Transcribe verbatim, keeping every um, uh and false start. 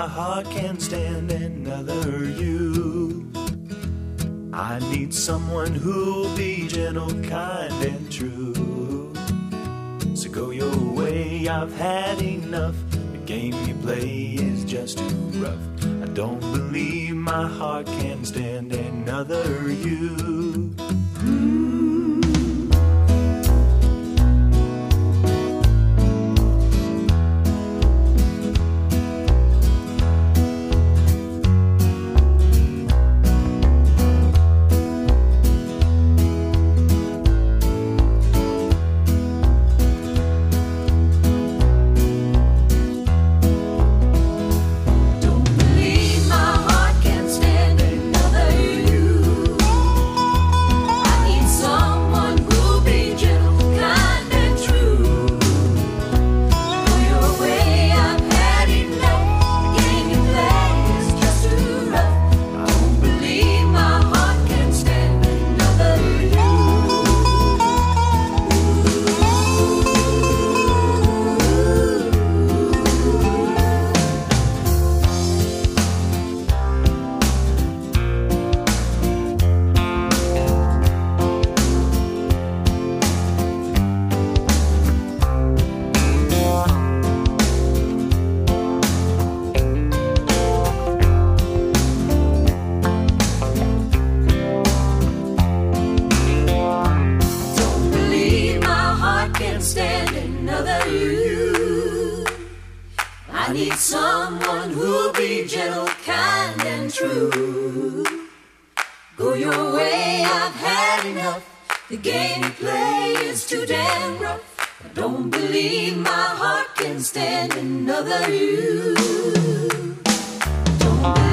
my heart can't stand another you. I need someone who'll be gentle, kind, and true. So go your way, I've had enough. The game you play is just too rough. I don't believe my heart can stand another you. Don't